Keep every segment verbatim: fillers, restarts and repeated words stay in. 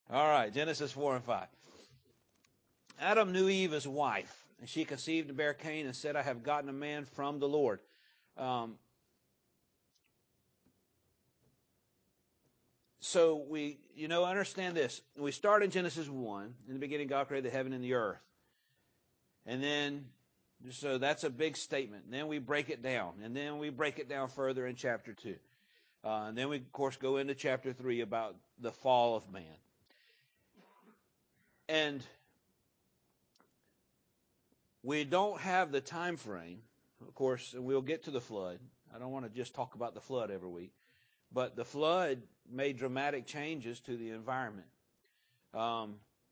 All right, Genesis four and five. Adam knew Eve as wife, and she conceived and bare Cain and said, I have gotten a man from the Lord. Um, so we, you know, understand this. We start in Genesis one. In the beginning, God created the heaven and the earth. And then, so that's a big statement. And then we break it down. And then we break it down further in chapter two. Uh, and then we, of course, go into chapter three about the fall of man. And we don't have the time frame. Of course, we'll get to the flood. I don't want to just talk about the flood every week. But the flood made dramatic changes to the environment. Um,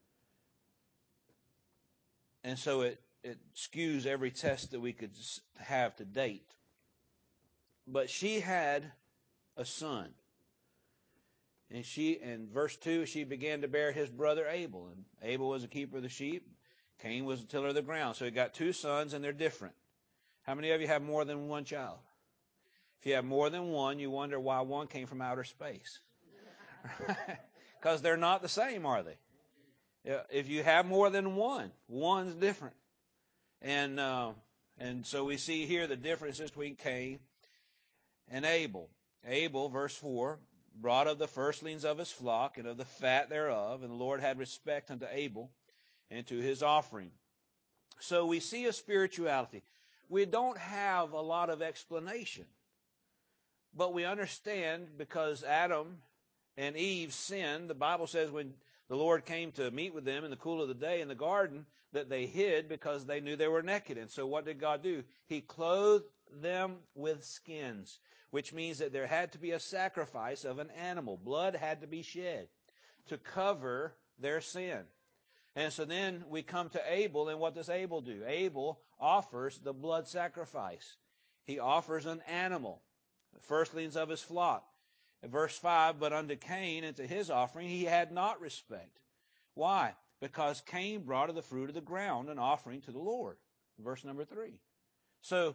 and so it, it skews every test that we could have to date. But she had a son. And she, in verse two, she began to bear his brother Abel. And Abel was a keeper of the sheep. Cain was a tiller of the ground. So he got two sons, and they're different. How many of you have more than one child? If you have more than one, you wonder why one came from outer space. Because they're not the same, are they? If you have more than one, one's different. And uh, and so we see here the differences between Cain and Abel. Abel, verse four, brought of the firstlings of his flock and of the fat thereof, and the Lord had respect unto Abel and to his offering. So we see a spirituality. We don't have a lot of explanation, but we understand because Adam and Eve sinned. The Bible says when the Lord came to meet with them in the cool of the day in the garden, that they hid because they knew they were naked. And so what did God do? He clothed them with skins, which means that there had to be a sacrifice of an animal. Blood had to be shed to cover their sin. And so then we come to Abel, and what does Abel do? Abel offers the blood sacrifice. He offers an animal, the firstlings of his flock. In verse five, but unto Cain and to his offering he had not respect. Why? Because Cain brought of the fruit of the ground an offering to the Lord. Verse number three. So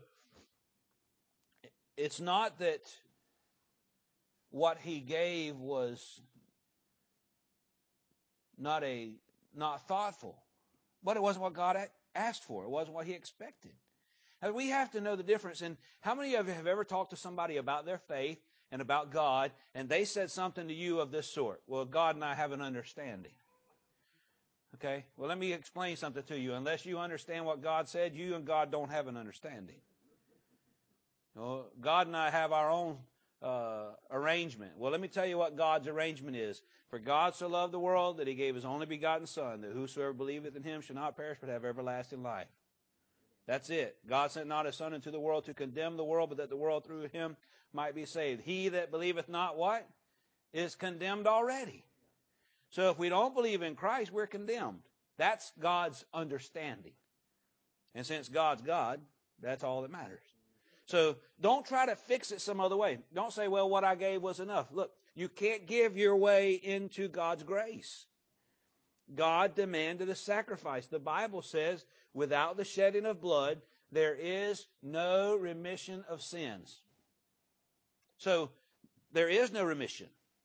it's not that what he gave was not a not thoughtful, but it wasn't what God asked for. It wasn't what he expected. And we have to know the difference. And how many of you have ever talked to somebody about their faith and about God, and they said something to you of this sort? Well, God and I have an understanding. Okay? Well, let me explain something to you. Unless you understand what God said, you and God don't have an understanding. Well, God and I have our own uh, arrangement. Well, let me tell you what God's arrangement is. For God so loved the world that he gave his only begotten Son, that whosoever believeth in him shall not perish but have everlasting life. That's it. God sent not his Son into the world to condemn the world, but that the world through him might be saved. He that believeth not what? Is condemned already. So if we don't believe in Christ, we're condemned. That's God's understanding. And since God's God, that's all that matters. So don't try to fix it some other way. Don't say, well, what I gave was enough. Look, you can't give your way into God's grace. God demanded a sacrifice. The Bible says, without the shedding of blood, there is no remission of sins. So there is no remission.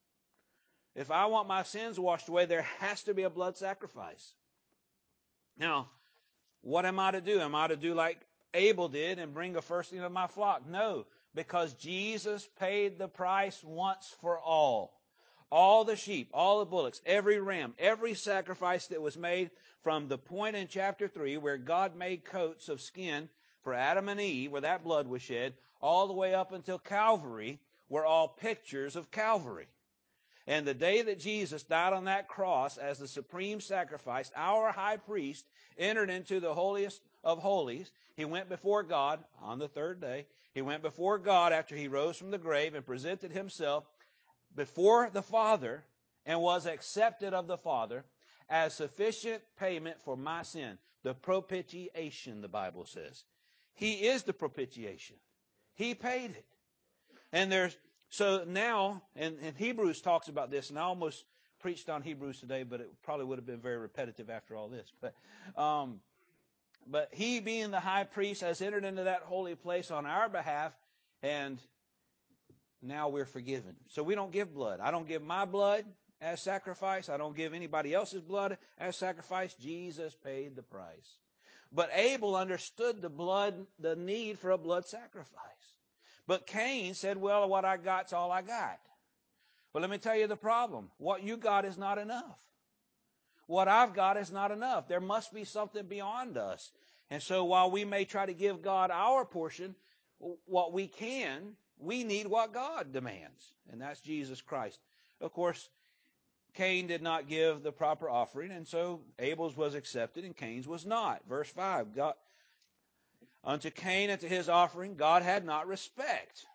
If I want my sins washed away, there has to be a blood sacrifice. Now, what am I to do? Am I to do like Abel did and bring a firstling of my flock? No, because Jesus paid the price once for all. All the sheep, all the bullocks, every ram, every sacrifice that was made from the point in chapter three where God made coats of skin for Adam and Eve, where that blood was shed, all the way up until Calvary, were all pictures of Calvary. And the day that Jesus died on that cross as the supreme sacrifice, our high priest entered into the holiest of holies. He went before God on the third day. He went before God after he rose from the grave and presented himself before the Father and was accepted of the Father as sufficient payment for my sin. The propitiation, the Bible says. He is the propitiation. He paid it. And there's, so now, and, and Hebrews talks about this, and I almost preached on Hebrews today, but it probably would have been very repetitive after all this. But, um, but he being the high priest has entered into that holy place on our behalf, and now we're forgiven. So we don't give blood. I don't give my blood. as sacrifice. I don't give anybody else's blood as sacrifice. Jesus paid the price. But Abel understood the blood, the need for a blood sacrifice. But Cain said, well, what I got's all I got. But let me tell you the problem. What you got is not enough. What I've got is not enough. There must be something beyond us. And so while we may try to give God our portion, what we can, we need what God demands. And that's Jesus Christ. Of course, Cain did not give the proper offering, and so Abel's was accepted and Cain's was not. Verse five, God, unto Cain and to his offering, God had not respect.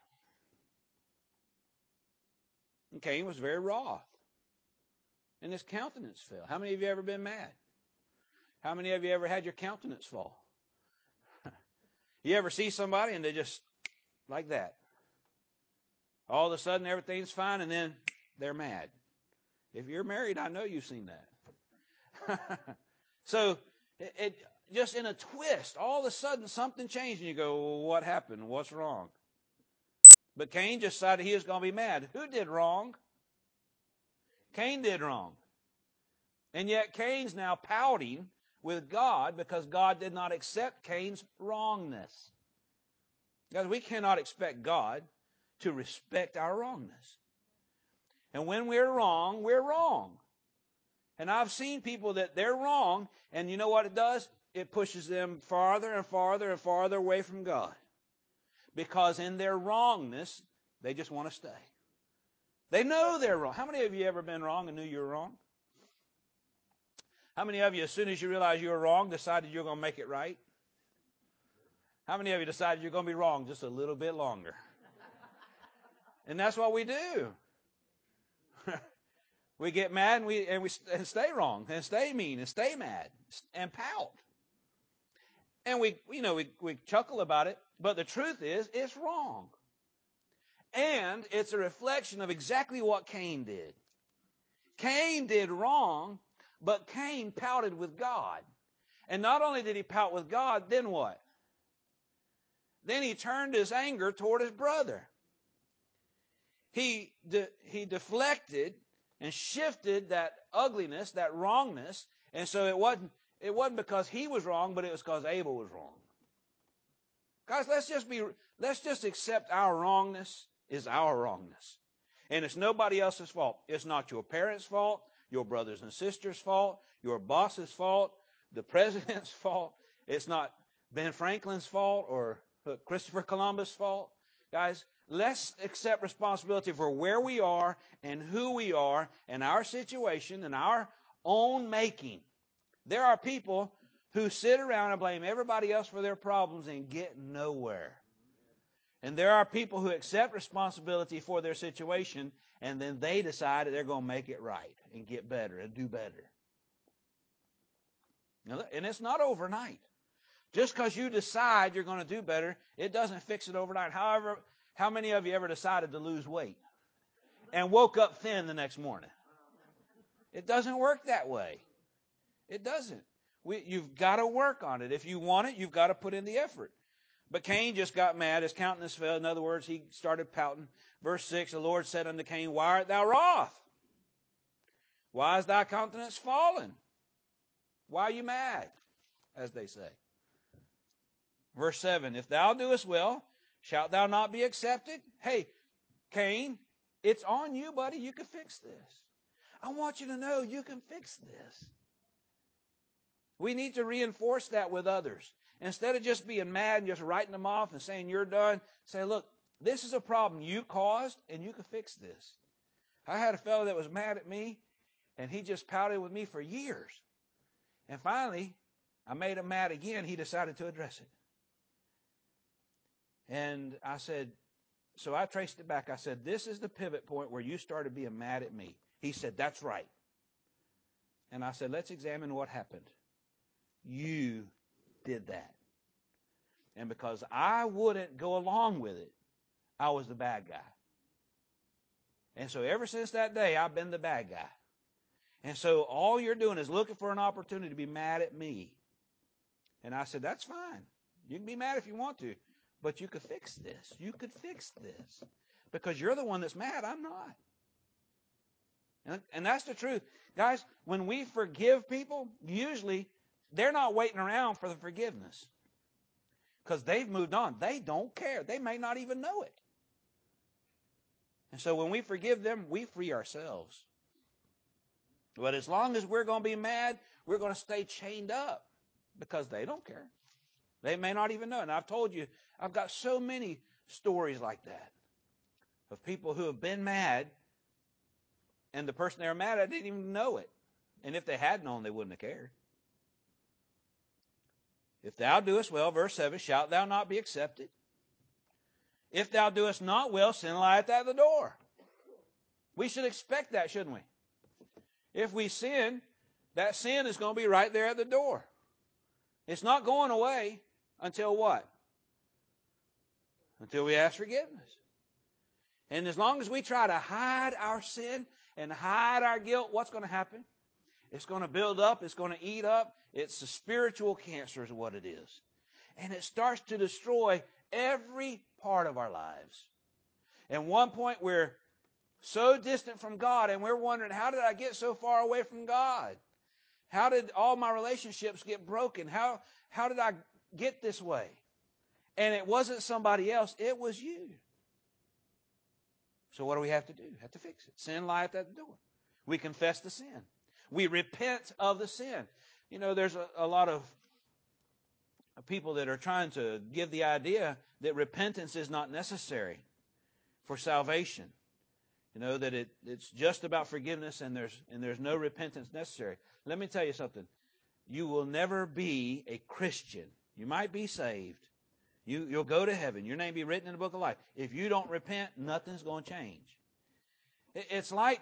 And Cain was very wroth, and his countenance fell. How many of you ever been mad? How many of you ever had your countenance fall? You ever see somebody and they just, like that. All of a sudden everything's fine and then they're mad. If you're married, I know you've seen that. So, it, it just in a twist, all of a sudden something changed and you go, well, what happened? What's wrong? But Cain just decided he was going to be mad. Who did wrong? Cain did wrong. And yet Cain's now pouting with God because God did not accept Cain's wrongness. Guys, we cannot expect God to respect our wrongness. And when we're wrong, we're wrong. And I've seen people that they're wrong, and you know what it does? It pushes them farther and farther and farther away from God. Because in their wrongness, they just want to stay. They know they're wrong. How many of you ever been wrong and knew you were wrong? How many of you, as soon as you realized you were wrong, decided you're going to make it right? How many of you decided you're going to be wrong just a little bit longer? And that's what we do. We get mad and we and we and stay wrong and stay mean and stay mad and pout. And we, you know, we, we chuckle about it, but the truth is it's wrong. And it's a reflection of exactly what Cain did. Cain did wrong, but Cain pouted with God. And not only did he pout with God, then what? Then he turned his anger toward his brother. He, de, he deflected and shifted that ugliness, that wrongness, and so it wasn't, it wasn't because he was wrong, but it was because Abel was wrong. Guys, let's just be, let's just accept our wrongness is our wrongness. And it's nobody else's fault. It's not your parents' fault, your brothers and sisters' fault, your boss's fault, the president's fault. It's not Ben Franklin's fault or Christopher Columbus' fault. Guys, let's accept responsibility for where we are and who we are and our situation and our own making. There are people who sit around and blame everybody else for their problems and get nowhere. And there are people who accept responsibility for their situation and then they decide that they're going to make it right and get better and do better. And it's not overnight. Just because you decide you're going to do better, it doesn't fix it overnight. However, how many of you ever decided to lose weight and woke up thin the next morning? It doesn't work that way. It doesn't. We, you've got to work on it. If you want it, you've got to put in the effort. But Cain just got mad. His countenance fell. In other words, he started pouting. Verse six, the Lord said unto Cain, why art thou wroth? Why is thy countenance fallen? Why are you mad? As they say. Verse seven, if thou doest well, shalt thou not be accepted? Hey, Cain, it's on you, buddy. You can fix this. I want you to know you can fix this. We need to reinforce that with others. Instead of just being mad and just writing them off and saying you're done, say, look, this is a problem you caused and you can fix this. I had a fellow that was mad at me and he just pouted with me for years. And finally, I made him mad again. He decided to address it. And I said, so I traced it back. I said, this is the pivot point where you started being mad at me. He said, that's right. And I said, let's examine what happened. You did that. And because I wouldn't go along with it, I was the bad guy. And so ever since that day, I've been the bad guy. And so all you're doing is looking for an opportunity to be mad at me. And I said, that's fine. You can be mad if you want to. But you could fix this. You could fix this. Because you're the one that's mad. I'm not. And, and that's the truth. Guys, when we forgive people, usually they're not waiting around for the forgiveness because they've moved on. They don't care. They may not even know it. And so when we forgive them, we free ourselves. But as long as we're going to be mad, we're going to stay chained up because they don't care. They may not even know. And I've told you, I've got so many stories like that of people who have been mad, and the person they were mad at didn't even know it. And if they had known, they wouldn't have cared. If thou doest well, verse seven, shalt thou not be accepted? If thou doest not well, sin lieth at the door. We should expect that, shouldn't we? If we sin, that sin is going to be right there at the door. It's not going away until what? Until we ask forgiveness. And as long as we try to hide our sin and hide our guilt, what's going to happen? It's going to build up. It's going to eat up. It's a spiritual cancer is what it is. And it starts to destroy every part of our lives. At one point, we're so distant from God, and we're wondering, how did I get so far away from God? How did all my relationships get broken? How, how did I get this way? And it wasn't somebody else. It was you. So what do we have to do? We have to fix it. Sin lieth at the door. We confess the sin. We repent of the sin. You know, there's a, a lot of people that are trying to give the idea that repentance is not necessary for salvation. You know, that it, it's just about forgiveness and there's and there's no repentance necessary. Let me tell you something. You will never be a Christian. You might be saved. You, you'll go to heaven. Your name be written in the book of life. If you don't repent, nothing's going to change. It, it's like,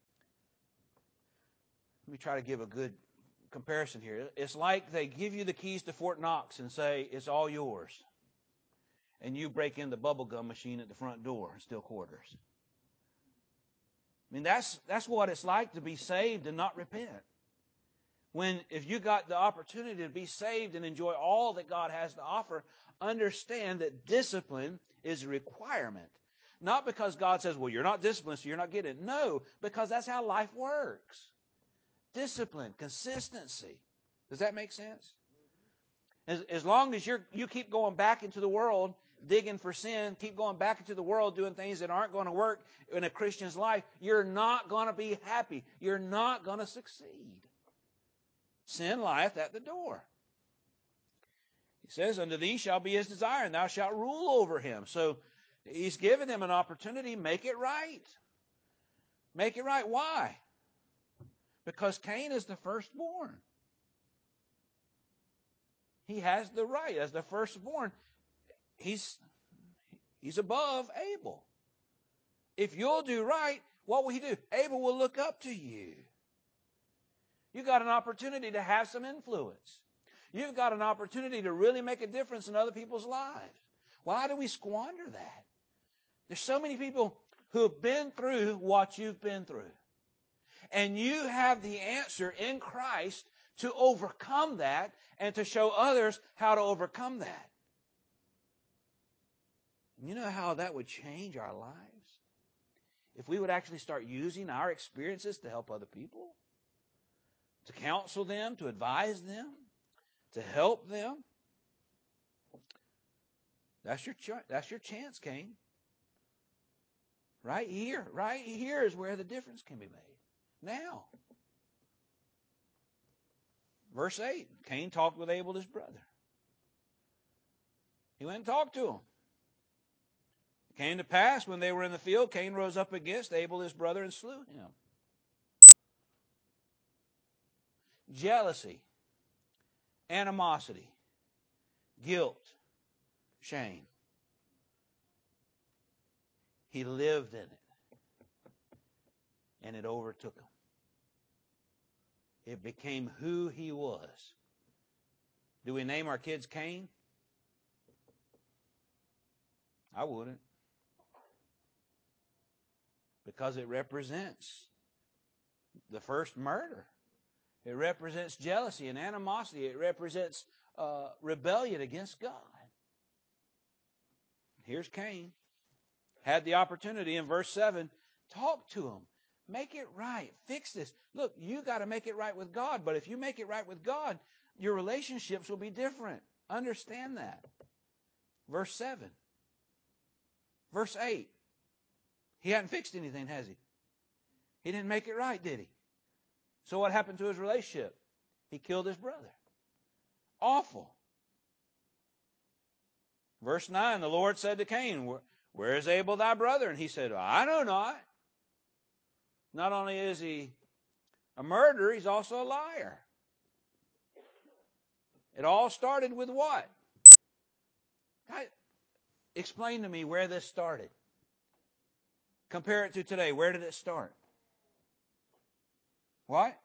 let me try to give a good comparison here. It's like they give you the keys to Fort Knox and say, it's all yours. And you break in the bubblegum machine at the front door and steal quarters. I mean, that's that's what it's like to be saved and not repent. When, if you got the opportunity to be saved and enjoy all that God has to offer, understand that discipline is a requirement. Not because God says, well, you're not disciplined, so you're not getting it. No, because that's how life works. Discipline, consistency. Does that make sense? As, as long as you're, you keep going back into the world, digging for sin, keep going back into the world, doing things that aren't going to work in a Christian's life, you're not going to be happy. You're not going to succeed. Sin lieth at the door. He says, unto thee shall be his desire, and thou shalt rule over him. So he's given him an opportunity. Make it right. Make it right. Why? Because Cain is the firstborn. He has the right as the firstborn. He's, he's above Abel. If you'll do right, what will he do? Abel will look up to you. You've got an opportunity to have some influence. You've got an opportunity to really make a difference in other people's lives. Why do we squander that? There's so many people who have been through what you've been through. And you have the answer in Christ to overcome that and to show others how to overcome that. You know how that would change our lives? If we would actually start using our experiences to help other people, to counsel them, to advise them, to help them. That's your ch- that's your chance, Cain. Right here, right here is where the difference can be made. Now. Verse eight, Cain talked with Abel, his brother. He went and talked to him. It came to pass when they were in the field, Cain rose up against Abel, his brother, and slew him. Jealousy, animosity, guilt, shame. He lived in it. And it overtook him. It became who he was. Do we name our kids Cain? I wouldn't. Because it represents the first murder. It represents jealousy and animosity. It represents uh, rebellion against God. Here's Cain. Had the opportunity in verse seven, talk to him. Make it right. Fix this. Look, you got to make it right with God. But if you make it right with God, your relationships will be different. Understand that. Verse seven. Verse eight. He hadn't fixed anything, has he? He didn't make it right, did he? So what happened to his relationship? He killed his brother. Awful. Verse nine, the Lord said to Cain, where is Abel thy brother? And he said, I know not. Not only is he a murderer, he's also a liar. It all started with what? God, explain to me where this started. Compare it to today. Where did it start? What?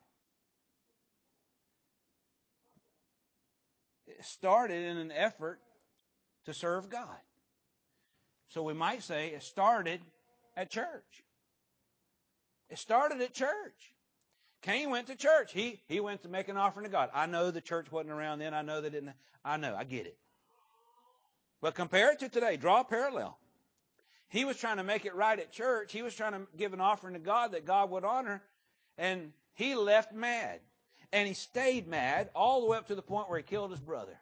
It started in an effort to serve God. So we might say it started at church. It started at church. Cain went to church. He, he went to make an offering to God. I know the church wasn't around then. I know they didn't. I know. I get it. But compare it to today. Draw a parallel. He was trying to make it right at church. He was trying to give an offering to God that God would honor. And he left mad. And he stayed mad all the way up to the point where he killed his brother.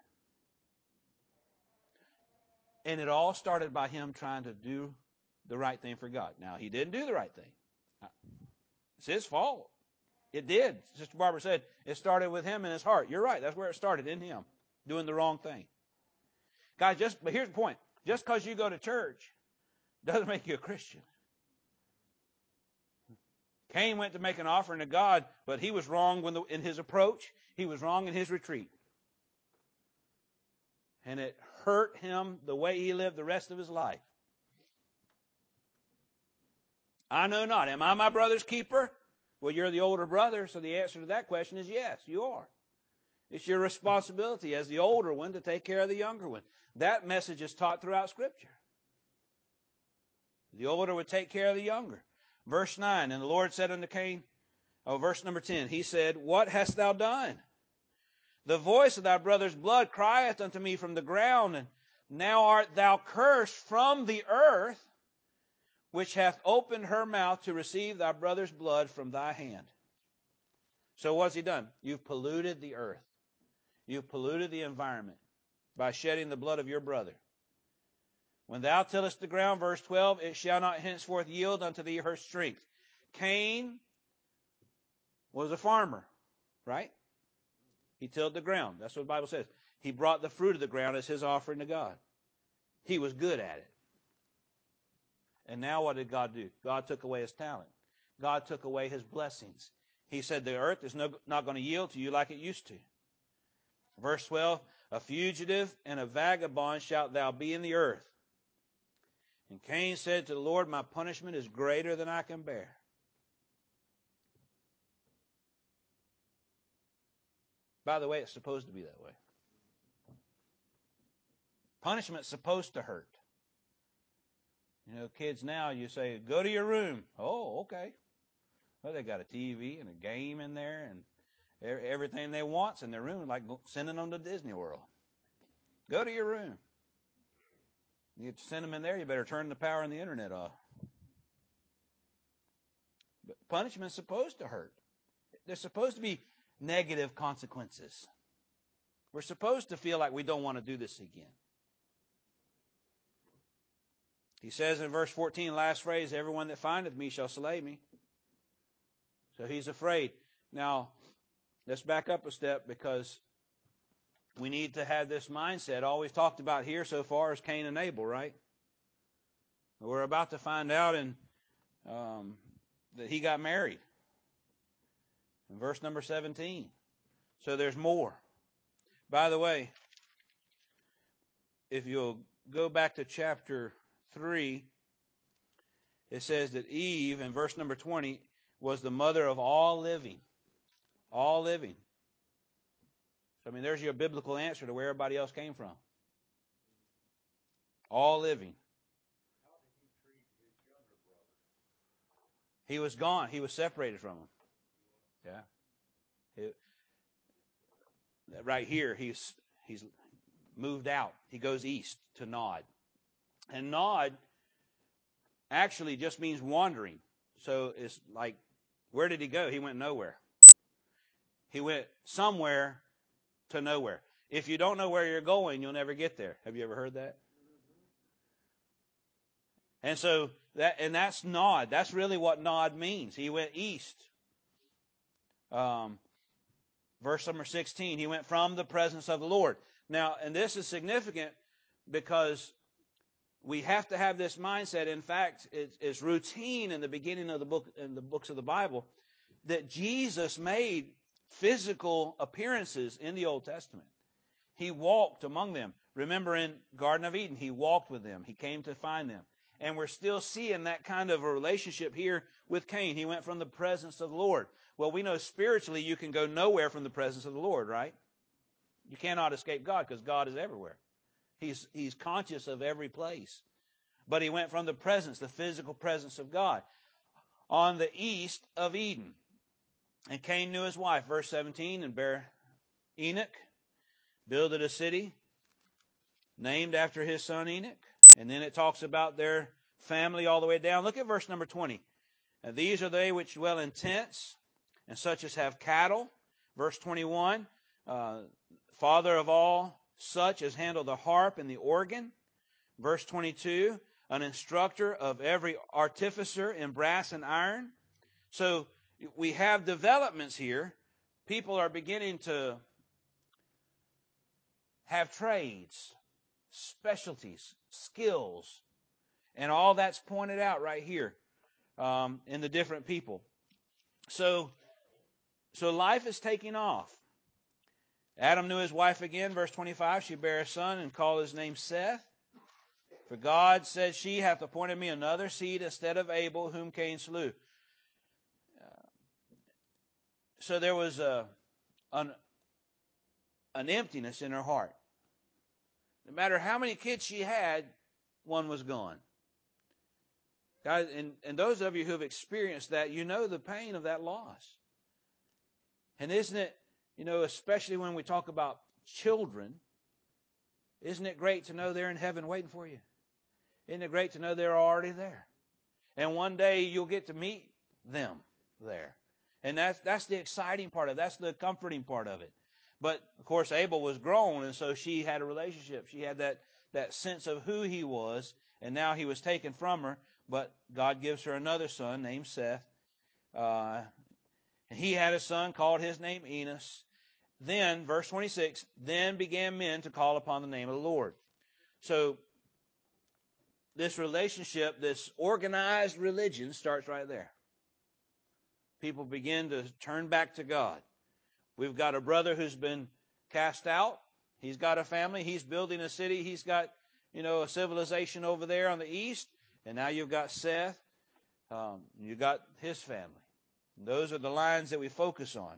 And it all started by him trying to do the right thing for God. Now, he didn't do the right thing. It's his fault. It did. Sister Barbara said it started with him in his heart. You're right. That's where it started, in him, doing the wrong thing. Guys, just but here's the point. Just because you go to church doesn't make you a Christian. Cain went to make an offering to God, but he was wrong when the, in his approach. He was wrong in his retreat. And it hurt him the way he lived the rest of his life. I know not. Am I my brother's keeper? Well, you're the older brother, so the answer to that question is yes, you are. It's your responsibility as the older one to take care of the younger one. That message is taught throughout Scripture. The older would take care of the younger. Verse nine, and the Lord said unto Cain, oh, verse number ten, he said, what hast thou done? The voice of thy brother's blood crieth unto me from the ground, and now art thou cursed from the earth, which hath opened her mouth to receive thy brother's blood from thy hand. So what's he done? You've polluted the earth. You've polluted the environment by shedding the blood of your brother. When thou tillest the ground, verse twelve, it shall not henceforth yield unto thee her strength. Cain was a farmer, right? He tilled the ground. That's what the Bible says. He brought the fruit of the ground as his offering to God. He was good at it. And now what did God do? God took away his talent. God took away his blessings. He said the earth is no, not going to yield to you like it used to. Verse twelve, a fugitive and a vagabond shalt thou be in the earth. And Cain said to the Lord, my punishment is greater than I can bear. By the way, it's supposed to be that way. Punishment's supposed to hurt. You know, kids now, you say, go to your room. Oh, okay. Well, they got a T V and a game in there and everything they want's in their room, like sending them to Disney World. Go to your room. You get to send them in there, you better turn the power and the internet off. But punishment's supposed to hurt. There's supposed to be negative consequences. We're supposed to feel like we don't want to do this again. He says in verse fourteen, last phrase, everyone that findeth me shall slay me. So he's afraid. Now, let's back up a step because we need to have this mindset. All we've talked about here so far is Cain and Abel, right? We're about to find out in, um, that he got married. In verse number seventeen. So there's more. By the way, if you'll go back to chapter three, it says that Eve, in verse number twenty, was the mother of all living. All living. So, I mean, there's your biblical answer to where everybody else came from. All living. How did he treat his younger brother? He was gone. He was separated from him. Yeah. He, right here, he's he's moved out. He goes east to Nod. And Nod actually just means wandering. So it's like Where did he go? He went nowhere. He went somewhere to nowhere. If you don't know where you're going, you'll never get there. Have you ever heard that? And so that, and that's Nod. That's really what Nod means. He went east. Um, verse number sixteen, he went from the presence of the Lord. Now, and this is significant because we have to have this mindset. In fact, it's, it's routine in the beginning of the book, in the books of the Bible, that Jesus made physical appearances in the Old Testament. He walked among them. Remember in Garden of Eden, he walked with them. He came to find them. And we're still seeing that kind of a relationship here with Cain. He went from the presence of the Lord. Well, we know spiritually you can go nowhere from the presence of the Lord, right? You cannot escape God because God is everywhere. He's, he's conscious of every place. But he went from the presence, the physical presence of God, on the east of Eden. And Cain knew his wife, verse seventeen, and bare Enoch, builded a city named after his son Enoch. And then it talks about their family all the way down. Look at verse number twenty. And these are they which dwell in tents, and such as have cattle. Verse twenty-one, uh, father of all such as handle the harp and the organ. Verse twenty-two, an instructor of every artificer in brass and iron. So we have developments here. People are beginning to have trades, specialties, skills, and all that's pointed out right here um, in the different people. So, so life is taking off. Adam knew his wife again, verse twenty-five. She bare a son and called his name Seth. For God said, she hath appointed me another seed instead of Abel, whom Cain slew. Uh, so there was a, an, an emptiness in her heart. No matter how many kids she had, one was gone. Guys, and, and those of you who have experienced that, you know the pain of that loss. And isn't it, you know, especially when we talk about children, isn't it great to know they're in heaven waiting for you? Isn't it great to know they're already there? And one day you'll get to meet them there. And that's that's the exciting part of it. That's the comforting part of it. But, of course, Abel was grown, and so she had a relationship. She had that, that sense of who he was, and now he was taken from her. But God gives her another son named Seth. Uh, and he had a son, called his name Enos. Then, verse twenty-six, then began men to call upon the name of the Lord. So, this relationship, this organized religion starts right there. People begin to turn back to God. We've got a brother who's been cast out. He's got a family. He's building a city. He's got, you know, a civilization over there on the east. And now you've got Seth. Um, you've got his family. And those are the lines that we focus on.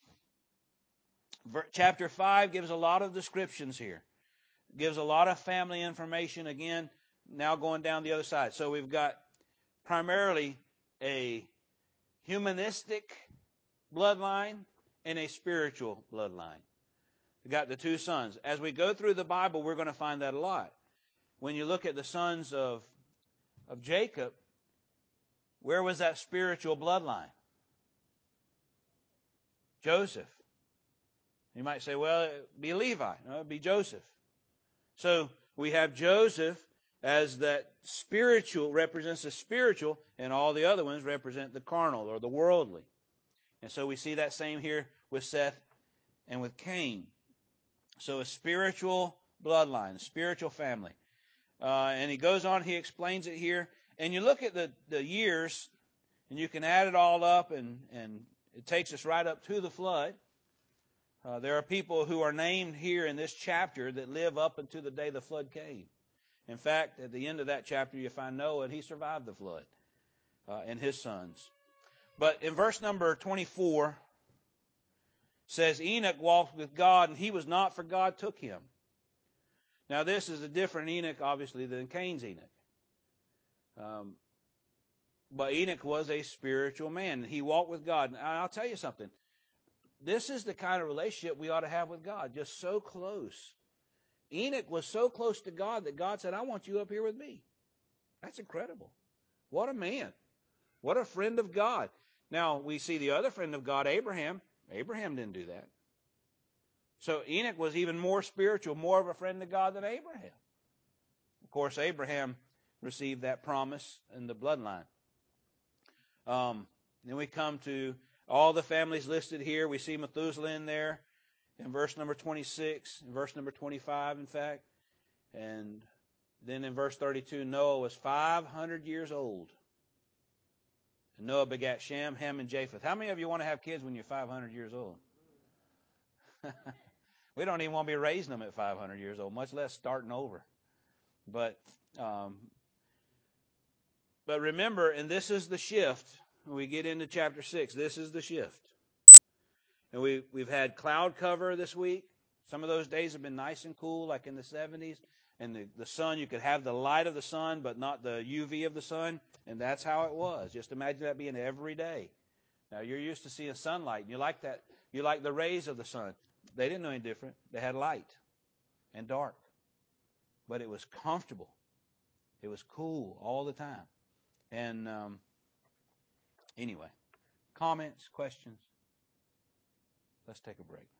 Chapter five gives a lot of descriptions here. Gives a lot of family information. Again, now going down the other side. So we've got primarily a humanistic bloodline and a spiritual bloodline. We've got the two sons. As we go through the Bible, we're going to find that a lot. When you look at the sons of, of Jacob, where was that spiritual bloodline? Joseph. You might say, well, it'd be Levi. No, it'd be Joseph. So we have Joseph as that spiritual, represents the spiritual, and all the other ones represent the carnal or the worldly. And so we see that same here with Seth and with Cain. So a spiritual bloodline, a spiritual family. Uh, and he goes on, he explains it here. And you look at the, the years, and you can add it all up, and, and it takes us right up to the flood. Uh, there are people who are named here in this chapter that live up until the day the flood came. In fact, at the end of that chapter, you find Noah, and he survived the flood, uh, and his sons. But in verse number twenty-four, says, Enoch walked with God, and he was not, for God took him. Now, this is a different Enoch, obviously, than Cain's Enoch. Um, but Enoch was a spiritual man. He walked with God. And I'll tell you something. This is the kind of relationship we ought to have with God, just so close. Enoch was so close to God that God said, I want you up here with me. That's incredible. What a man. What a friend of God. Now, we see the other friend of God, Abraham. Abraham didn't do that. So Enoch was even more spiritual, more of a friend of God than Abraham. Of course, Abraham received that promise in the bloodline. Um, then we come to all the families listed here. We see Methuselah in there in verse number twenty-six, in verse number twenty-five, in fact. And then in verse thirty-two, Noah was five hundred years old. And Noah begat Shem, Ham, and Japheth. How many of you want to have kids when you're five hundred years old? We don't even want to be raising them at five hundred years old, much less starting over. But um, but remember, and this is the shift, when we get into chapter six, this is the shift. And we, we've had cloud cover this week. Some of those days have been nice and cool, like in the seventies. And the, the sun, you could have the light of the sun, but not the U V of the sun. And that's how it was. Just imagine that being every day. Now, you're used to seeing sunlight, and you like that. You like the rays of the sun. They didn't know any different. They had light and dark. But it was comfortable. It was cool all the time. And um, anyway, comments, questions? Let's take a break.